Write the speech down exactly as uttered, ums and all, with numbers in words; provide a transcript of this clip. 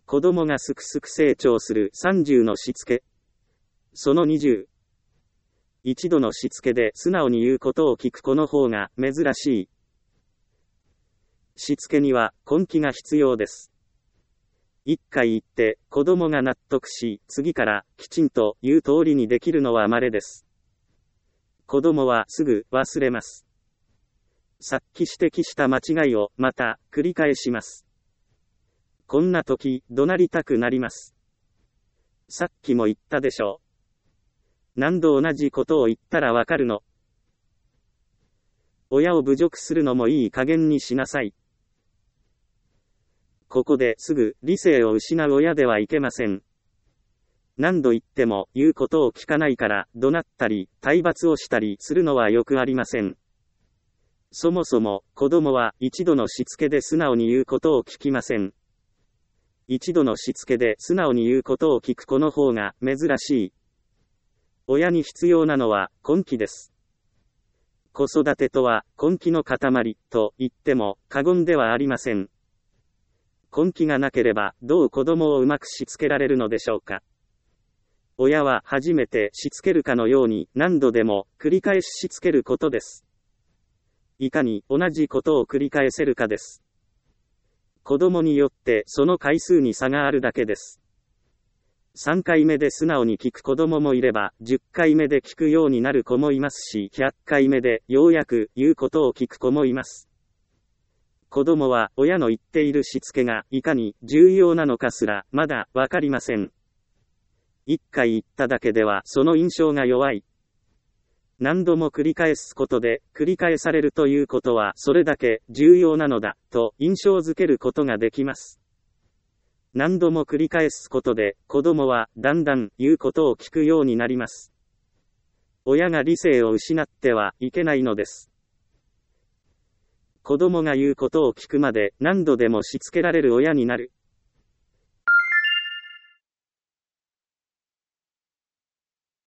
子供がすくすく成長するさんじゅうのしつけ。そのにじゅう。一度のしつけで素直に言うことを聞く子の方が珍しい。しつけには根気が必要です。一回言って子供が納得し、次からきちんと言う通りにできるのは稀です。子供はすぐ忘れます。さっき指摘した間違いをまた繰り返します。こんな時、怒鳴りたくなります。さっきも言ったでしょう。何度同じことを言ったらわかるの。親を侮辱するのもいい加減にしなさい。ここですぐ理性を失う親ではいけません。何度言っても言うことを聞かないから怒鳴ったり体罰をしたりするのはよくありません。そもそも子供は一度のしつけで素直に言うことを聞きません。一度のしつけで素直に言うことを聞く子の方が珍しい。親に必要なのは根気です。子育てとは根気の塊と言っても過言ではありません。根気がなければどう子供をうまくしつけられるのでしょうか。親は初めてしつけるかのように何度でも繰り返ししつけることです。いかに同じことを繰り返せるかです。子供によってその回数に差があるだけです。さんかいめで素直に聞く子供もいれば、じゅっかいめで聞くようになる子もいますし、ひゃっかいめでようやく言うことを聞く子もいます。子供は親の言っているしつけがいかに重要なのかすらまだわかりません。一回言っただけではその印象が弱い。何度も繰り返すことで繰り返されるということはそれだけ重要なのだと印象づけることができます。何度も繰り返すことで子供はだんだん言うことを聞くようになります。親が理性を失ってはいけないのです。子供が言うことを聞くまで何度でもしつけられる親になる。